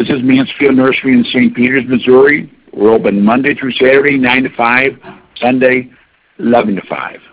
This is Mansfield Nursery in St. Peters, Missouri. We're open Monday through Saturday, 9 to 5, Sunday, 11 to 5.